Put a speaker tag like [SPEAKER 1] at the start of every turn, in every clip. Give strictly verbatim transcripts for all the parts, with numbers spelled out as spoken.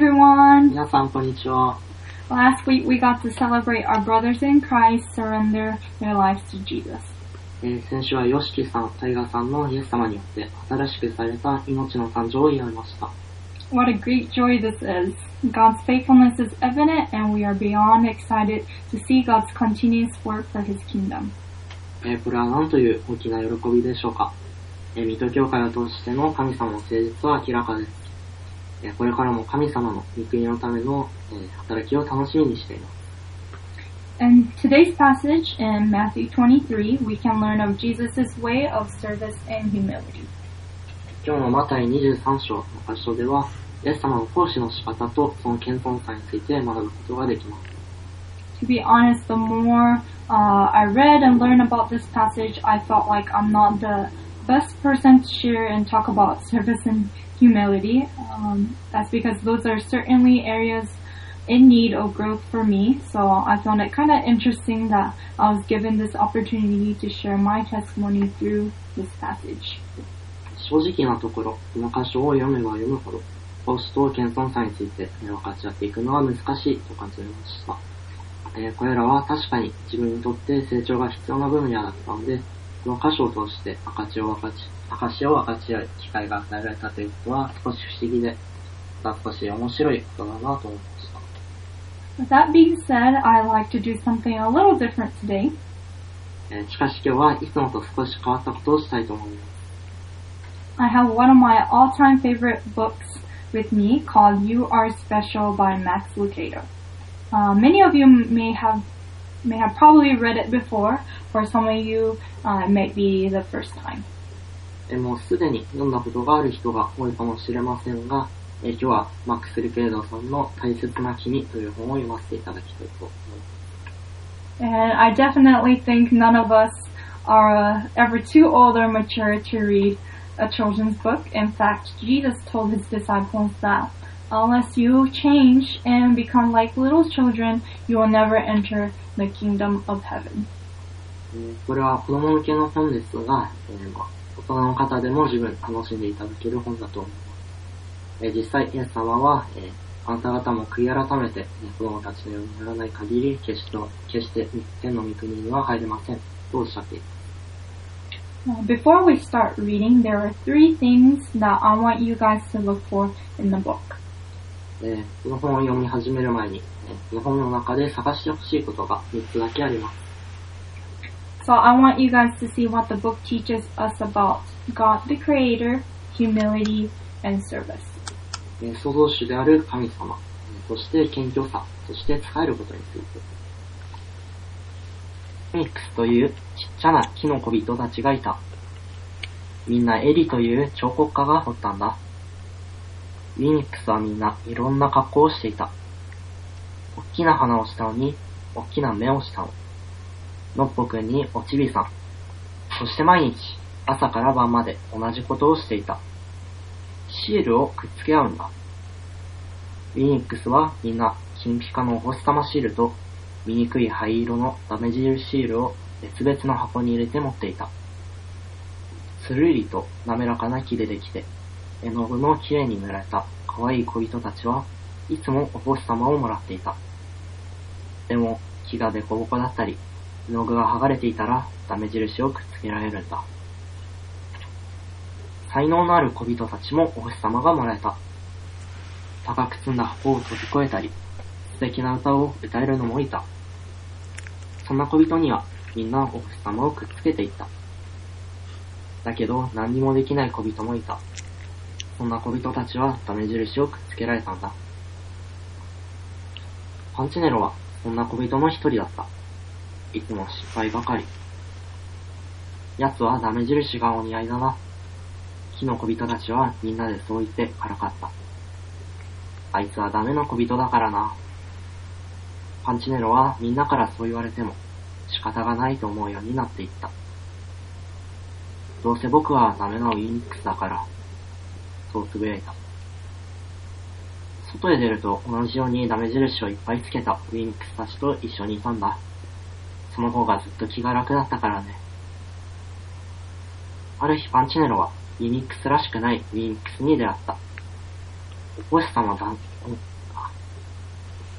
[SPEAKER 1] everyone.
[SPEAKER 2] 皆さんこんにちは。
[SPEAKER 1] Last week we got to celebrate our brothers in Christ surrender their lives to Jesus.
[SPEAKER 2] えー、先週はヨシキさん、タイガさんのイエス様によって新しくされた命の誕生を祝いました。
[SPEAKER 1] What a great joy this is. God's faithfulness is evident and we are beyond excited to see God's continuous work for His kingdom.
[SPEAKER 2] えー、これは何という大きな喜びでしょうか。えー、水戸教会を通しての神様の誠実は明らかです。えー、これからも神様の御国のための、えー、働きを楽しみにしています。
[SPEAKER 1] In today's passage in Matthew twenty-three, we can learn of Jesus' way of service and humility.
[SPEAKER 2] 今日のマタイにじゅうさん章の箇所では、イエス様の奉仕の仕方とその謙遜さについて学ぶことができます。
[SPEAKER 1] To be honest, the more uh, I read and learned about this passage, I felt like I'm not the best person to share and talk about service and humility. Um, that's because those are certainly areas in need of growth for me. So I found it kind of interesting that I was given this opportunity to share my testimony through this passage.
[SPEAKER 2] 正直なところ、この箇所を読めば読むほど、奉仕と謙遜さについて分かち合っていくのは難しいと感じました。えー、これらは確かに自分にとって成長が必要な分野だったので、この箇所を通して証を分かち、証を分かち合う機会が与えられたということは少し不思議で、また少し面白いことだなと思いました。
[SPEAKER 1] With that being said, I'd like to do something a little different today.
[SPEAKER 2] えー、しかし今日はいつもと少し変わったことをしたいと思います。
[SPEAKER 1] I have one of my all-time favorite books with me called You Are Special by Max Lucado. Uh, many of you may have may have probably read it before. For some of you, uh, it might be the first time.
[SPEAKER 2] えー、もうすでに読んだことがある人が多いかもしれませんが、えー、今日はマックス・ルケードさんの大切な君という本を読ませていただきたいと思います。
[SPEAKER 1] And I definitely think none of us are uh, ever too old or mature to read a children's book. In fact, Jesus told his disciples that unless you change and become like little children, you will never enter the kingdom of heaven.
[SPEAKER 2] これは子供向けの本ですが、えーまあ、大人の方でも十分楽しんでいただける本だと思います。えー、実際、イエス様は、えー、あなた方も悔い改めて、ね、子供たちのようにならない限り、決して、決して天の御国には入れませんとおっしゃっています。
[SPEAKER 1] Before we start reading, there are three things that I want you guys to look for in the book.
[SPEAKER 2] えー、この本を読み始める前に、えー、この本の中で探してほしいことがみっつだけあります。
[SPEAKER 1] So I want you guys to see what the book teaches us about God the Creator, humility, and service.
[SPEAKER 2] えー、創造主である神様、そして謙虚さ、そして使えることについて。フェニックスというちっちゃな木の小人たちがいた。みんなエリという彫刻家が彫ったんだ。フェニックスはみんないろんな格好をしていた。大きな鼻をしたのに、大きな目をしたの。のっぽくんにおちびさん。そして毎日、朝から晩まで同じことをしていた。シールをくっつけ合うんだ。フェニックスはみんな金ピカのお星様シールと、醜い灰色のダメ印シールを別々の箱に入れて持っていた。つるりと滑らかな木でできて、絵の具のきれいに塗られた可愛い小人たちはいつもお星様をもらっていた。でも木がデコボコだったり、絵の具が剥がれていたらダメ印をくっつけられるんだ。才能のある小人たちもお星様がもらえた。高く積んだ箱を飛び越えたり、素敵な歌を歌えるのもいた。そんな小人にはみんなお星様をくっつけていった。だけど何にもできない小人もいた。そんな小人たちはダメ印をくっつけられたんだ。パンチネロはそんな小人の一人だった。いつも失敗ばかり。奴はダメ印がお似合いだな。木の小人たちはみんなでそう言ってからかった。あいつはダメな小人だからな。パンチネロはみんなからそう言われても仕方がないと思うようになっていった。どうせ僕はダメなウィニックスだから、そうつぶやいた。外へ出ると同じようにダメ印をいっぱいつけたウィニックスたちと一緒にいたんだ。その方がずっと気が楽だったからね。ある日パンチネロはウィニックスらしくないウィニックスに出会った。お星様だ、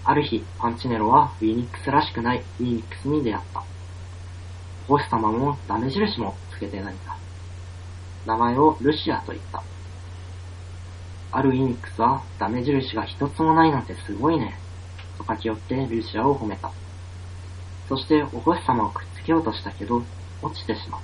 [SPEAKER 2] ある日、パンチネロはウィニックスらしくないウィニックスに出会った。お星様もダメ印もつけてないんだ。名前をルシアと言った。あるウィニックスはダメ印が一つもないなんてすごいね、と書き寄ってルシアを褒めた。そしてお星様をくっつけようとしたけど、落ちてしまった。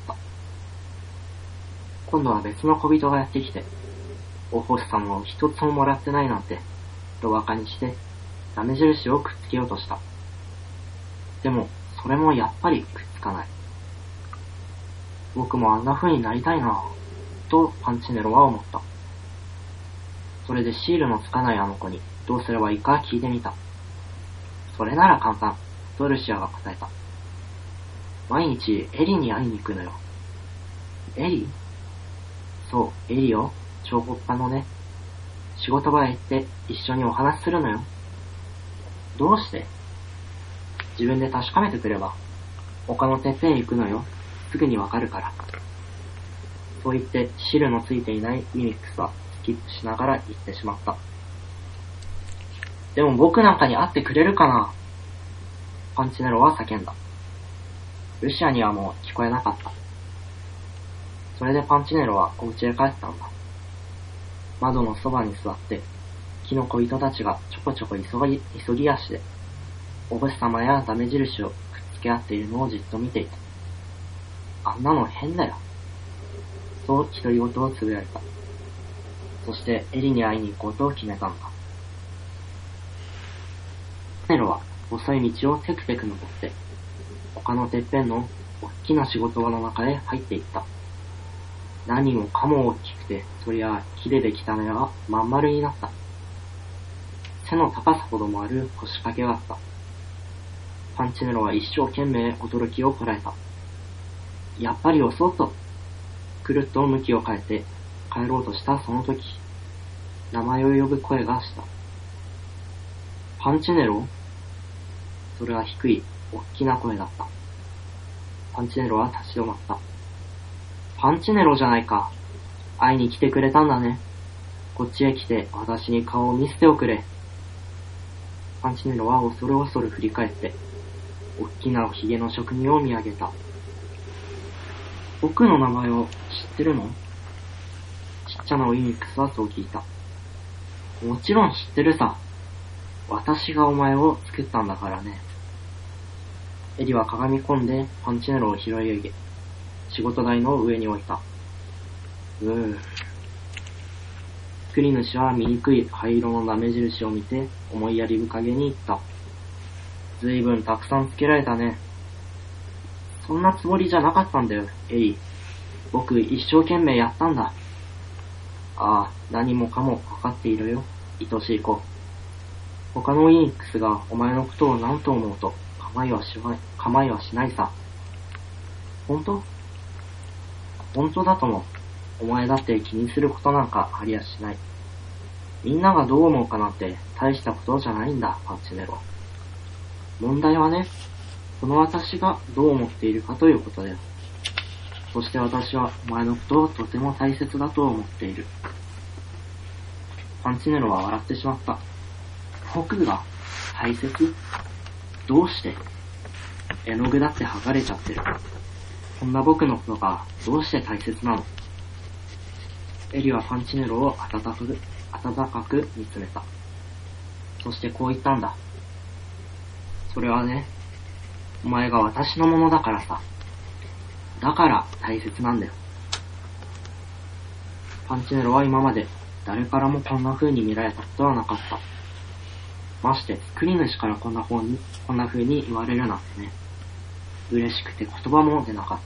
[SPEAKER 2] 今度は別の小人がやってきて、お星様を一つももらってないなんて、と馬鹿にして、ダメ印をくっつけようとした。でも、それもやっぱりくっつかない。僕もあんな風になりたいなぁ、とパンチネロは思った。それでシールのつかないあの子にどうすればいいか聞いてみた。それなら簡単、とルシアが答えた。毎日エリに会いに行くのよ。エリ？そう、エリよ、彫刻家のね。仕事場へ行って一緒にお話しするのよ。どうして？自分で確かめてくれば。丘のてっぺんへ行くのよ。すぐにわかるから。そう言ってシールのついていないウィニックスはスキップしながら行ってしまった。でも僕なんかに会ってくれるかな？パンチネロは叫んだ。ルシアにはもう聞こえなかった。それでパンチネロはお家へ帰ったんだ。窓のそばに座って、木の小人たちがちょこちょこ急ぎ、急ぎ足で、お星様やダメ印をくっつけ合っているのをじっと見ていた。あんなの変だよ。そう独り言をつぶやいた。そしてエリに会いに行こうと決めたんだ。ネロは細い道をテクテク登って、丘のてっぺんの大きな仕事場の中へ入っていった。何もかも大きくて、そりゃ木でできた目はまん丸になった。背の高さほどもある腰掛けがあった。パンチネロは一生懸命驚きをこらえた。やっぱり遅っと。くるっと向きを変えて帰ろうとしたその時、名前を呼ぶ声がした。パンチネロ？それは低い、大きな声だった。パンチネロは立ち止まった。パンチネロじゃないか。会いに来てくれたんだね。こっちへ来て私に顔を見せておくれ。パンチネロは恐る恐る振り返って、大きなひげの職人を見上げた。僕の名前を知ってるの？ちっちゃなウィニックスはそう聞いた。もちろん知ってるさ。私がお前を作ったんだからね。エリはかがみ込んでパンチネロを拾い上げ、仕事台の上に置いた。うー。作り主は醜い灰色のダメ印を見て思いやり深げに言った。ずいぶんたくさんつけられたね。そんなつもりじゃなかったんだよ、エリ。僕一生懸命やったんだ。ああ、何もかもわかっているよ、愛しい子。他のウィニックスがお前のことを何と思うと構いはしない、構いはしないさ。本当？本当だとも。お前だって気にすることなんかありやしない。みんながどう思うかなんて大したことじゃないんだ、パンチネロ。問題はね、この私がどう思っているかということだよ。そして私はお前のことをとても大切だと思っている。パンチネロは笑ってしまった。僕が大切？どうして？絵の具だって剥がれちゃってる。こんな僕のことがどうして大切なの？エリはパンチネロを温かく、温かく見つめた。そしてこう言ったんだ。それはね、お前が私のものだからさ。だから大切なんだよ。パンチネロは今まで誰からもこんな風に見られたことはなかった。まして作り主からこんな風に、こんな風に言われるなんてね。嬉しくて言葉も出なかった。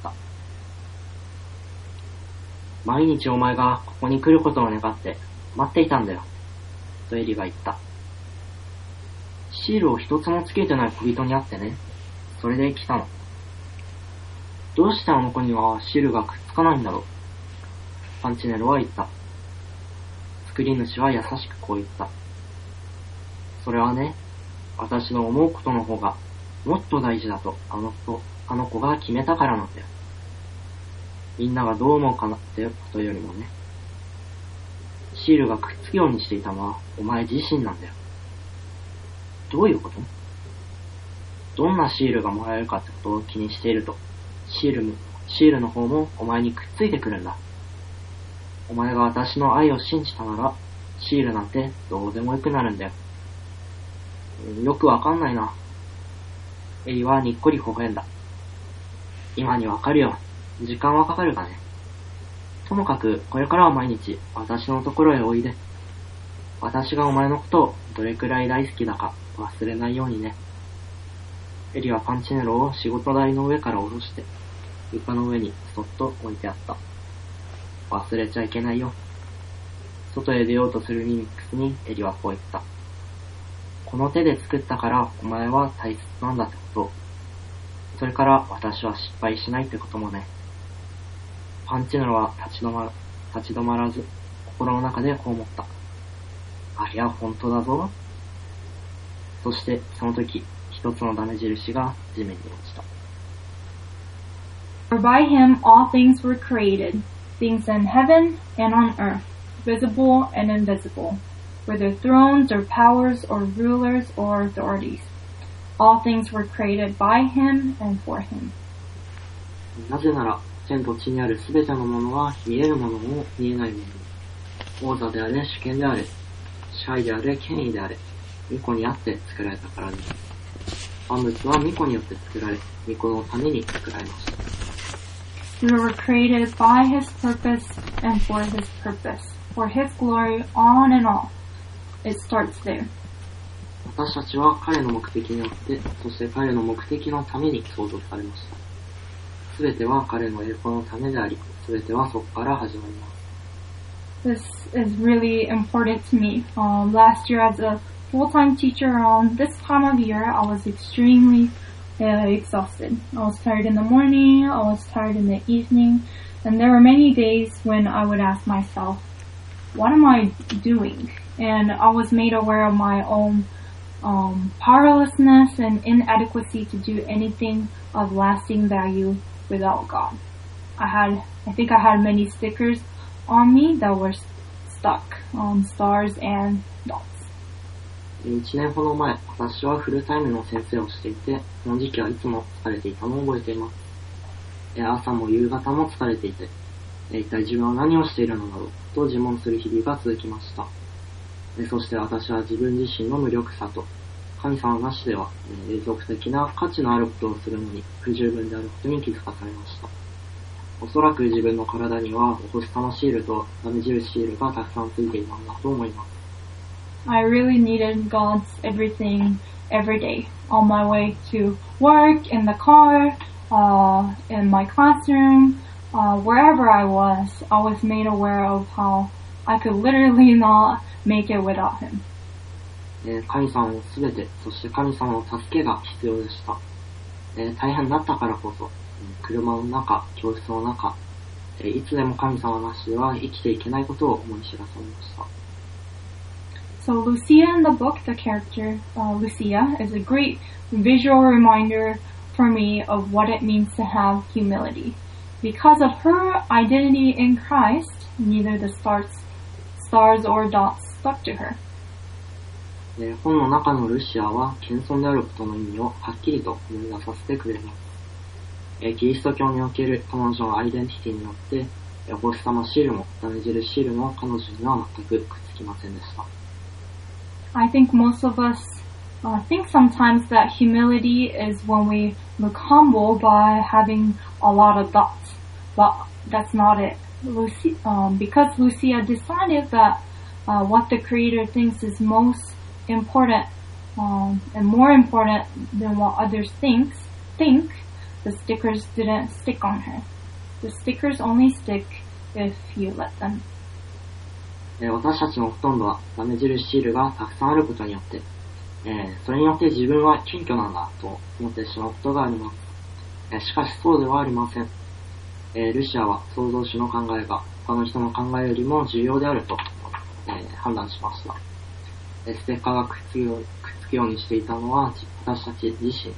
[SPEAKER 2] 毎日お前がここに来ることを願って待っていたんだよ。とエリが言った。シールを一つもつけてない小人に会ってね。それで来たの。どうしてあの子にはシールがくっつかないんだろう。パンチネロは言った。作り主は優しくこう言った。それはね、私の思うことの方がもっと大事だとあの子、あの子が決めたからなんだよ。みんながどう思うかなってことよりもね。シールがくっつくようにしていたのはお前自身なんだよ。 どういうこと？どんなシールがもらえるかってことを気にしていると、シールも、シールの方もお前にくっついてくるんだ。お前が私の愛を信じたなら、シールなんてどうでもよくなるんだよ。よくわかんないな。エリはにっこり微笑んだ。今にわかるよ。時間はかかるがね。ともかく、これからは毎日、私のところへおいで。私がお前のことをどれくらい大好きだか忘れないようにね。エリはパンチネロを仕事台の上から下ろして、床の上にそっと置いてあった。忘れちゃいけないよ。外へ出ようとするミミックスにエリはこう言った。この手で作ったからお前は大切なんだってこと。それから私は失敗しないってこともね。パンチネロは立ち止ま、立ち止まらず、心の中でこう思った。ありゃ本当だぞ。そしてその時、一つのダメ印が地面に落ちた。
[SPEAKER 1] For by him all things were created, things in heaven and on earth, visible and invisible, whether thrones or powers or rulers or authorities. All things were created by him and for him.
[SPEAKER 2] なぜなら、天と地にあるすべてのものは見えるものも見えないものも、王座であれ、主権であれ、支配であれ、権威であれ、御子にあって作られたからです。万物は御子によって作られ、御子のために作られました。
[SPEAKER 1] We were created by his purpose and for his purpose, for his glory on and off. It starts there.
[SPEAKER 2] 私たちは彼の目的によって、そして彼の目的のために創造されました。すべては彼の栄光のためであり、すべてはそこから始まります。
[SPEAKER 1] This is really important to me. Um, last year as a full-time teacher around this time of year, I was extremely uh, exhausted. I was tired in the morning, I was tired in the evening, and there were many days when I would ask myself, what am I doing? And I was made aware of my own um, powerlessness and inadequacy to do anything of lasting value without God. I had, I think I had many stickers on me that were stuck on stars and dots.
[SPEAKER 2] 一年ほど前、私はフルタイムの先生をしていて、この時期はいつも疲れていたのを覚えています。朝も夕方も疲れていて、一体自分は何をしているのだろうと自問する日々が続きました。そして私は自分自身の無力さと、神様なしでは永続的な価値のあることをするのに不十分であることに気づかされました。おそらく自分の体にはお星様シールとダメ印シールがたくさんついていたんだと思います。
[SPEAKER 1] I really needed God's everything every day. On my way to work, in the car, uh, in my classroom, uh, wherever I was, I was made aware of how I could literally not make it without him.
[SPEAKER 2] 神様のすべて、そして神様の助けが必要でした。大変だったからこそ、車の中、教室の中、いつでも神様なしでは生きていけないことを思い知らされました。
[SPEAKER 1] So Lucia in the book, the character uh, Lucia, is a great visual reminder for me of what it means to have humility. Because of her identity in Christ, neither the stars, stars or dots stuck to her.
[SPEAKER 2] 本の中のルシアは謙遜であることの意味をはっきりと思い出させてくれます。キリスト教における彼女のアイデンティティによって、お星様シールもダメ印シールも彼女には全くくっつきませんでした。
[SPEAKER 1] I think most of us uh, think sometimes that humility is when we look humble by having a lot of dots, but that's not it. Lucy, um, because Lucia decided that uh, what the Creator thinks is most important um, and more important than what others thinks, think, the stickers didn't stick on her. The stickers only stick if you let them.
[SPEAKER 2] 私たちのほとんどはダメ印シールがたくさんあることによって、えー、それによって自分は謙虚なんだと思ってしまうことがあります。えー、しかしそうではありません。えー、ルシアは創造主の考えが他の人の考えよりも重要であると、えー、判断しました。えー、ステッカーがくっつくよう、くっつくようにしていたのは私たち自身。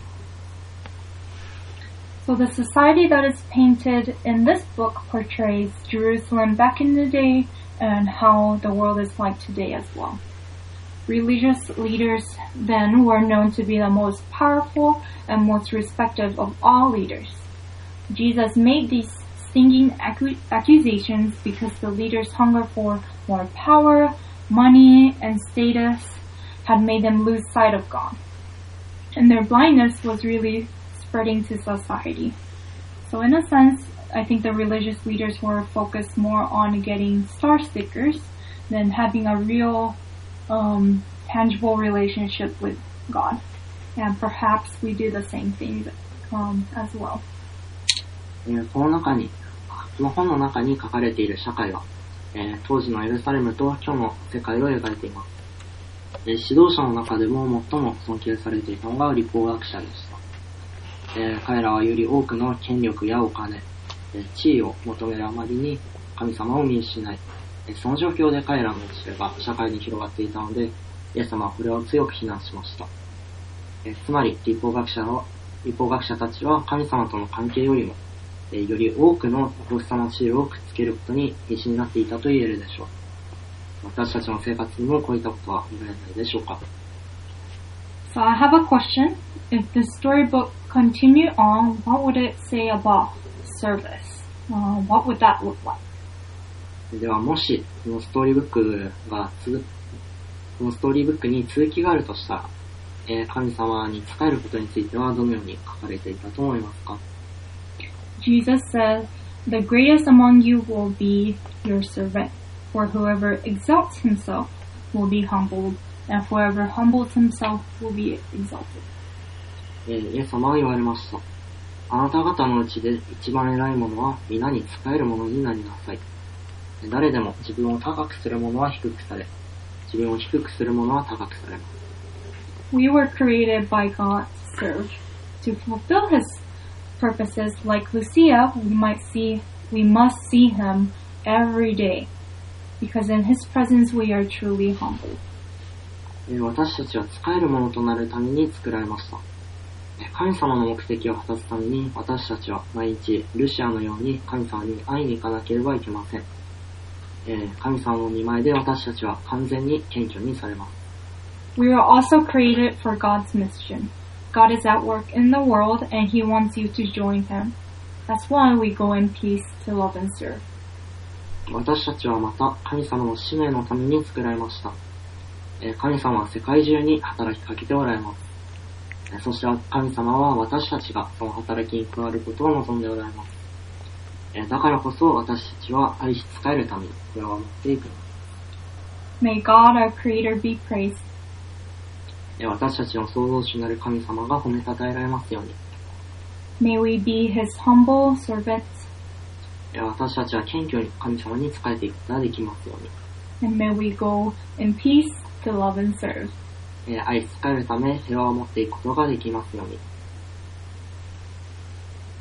[SPEAKER 1] So the society that is painted in this book portrays Jerusalem back in the day and how the world is like today as well. Religious leaders then were known to be the most powerful and most respected of all leaders. Jesus made these stinging accu- accusations because the leaders' hunger for more power, money, and status had made them lose sight of God. And their blindness was really spreading to society. So in a sense, I think the religious leaders were focused more on getting star stickers than having a real um, tangible relationship with God. And perhaps we do the same thing um, as well.
[SPEAKER 2] えー、この中に、この本の中に書かれている社会は、えー、当時のエルサレムと今日の世界を描いています。えー、指導者の中でも最も尊敬されていたのが律法学者でした。えー、彼らはより多くの権力やお金、えー、地位を求めるあまりに神様を見失い、えー、その状況で彼らの教えが社会に広がっていたので、イエス様はこれを強く非難しました。えー、つまり律法学者は、律法学者たちは神様との関係よりも、えー、より多くのお星様シールをくっつけることに必死になっていたと言えるでしょう。私たちの生活にもこういったことは見られないでしょうか。
[SPEAKER 1] So I have a question. If the storybook continued on, what would it say about service? Uh, what would that look like?
[SPEAKER 2] ではもしこのストーリーブックがつこのストーリーブックに続きがあるとしたら、えー、神様に仕えることについてはどのように書かれていたと思いますか？
[SPEAKER 1] Jesus said, "The greatest among you will be your servant. For whoever exalts himself will be humbled, and whoever humbles himself will be exalted."
[SPEAKER 2] えー、イエス様は言われました。あなた方のうちで一番偉い者は皆に仕える者になりなさい。誰でも自分を高くする者は低くされ、自分を低くする者は高くされます。
[SPEAKER 1] We were created by God to serve. To fulfill His purposes, like Lucia, we might see, we must see Him every day, because in His presence we are truly humbled.
[SPEAKER 2] 私たちは仕える者となるために作られました。神様の目的を果たすために私たちは毎日ルシアのように神様に会いに行かなければいけません。神様の御前で私たちは完全に謙虚にされます。
[SPEAKER 1] We are also created for God's mission. God is at work in the world and He wants you to join Him. That's why we go in peace to love and serve.
[SPEAKER 2] 私たちはまた神様の使命のために作られました。神様は世界中に働きかけておられます。そして神様は私たちがその働きに加わることを望んでおられます。だからこそ私たちは愛し仕えるためにこれを持っていくのです。
[SPEAKER 1] May God our Creator be praised.
[SPEAKER 2] 私たちの創造主なる神様が褒めたたえられますように。
[SPEAKER 1] May we be His humble servants.
[SPEAKER 2] 私たちは謙虚に神様に仕えていくことができますように。
[SPEAKER 1] And may we go in peace to love and serve.
[SPEAKER 2] 愛し仕えるため平和を持っていくことができますように。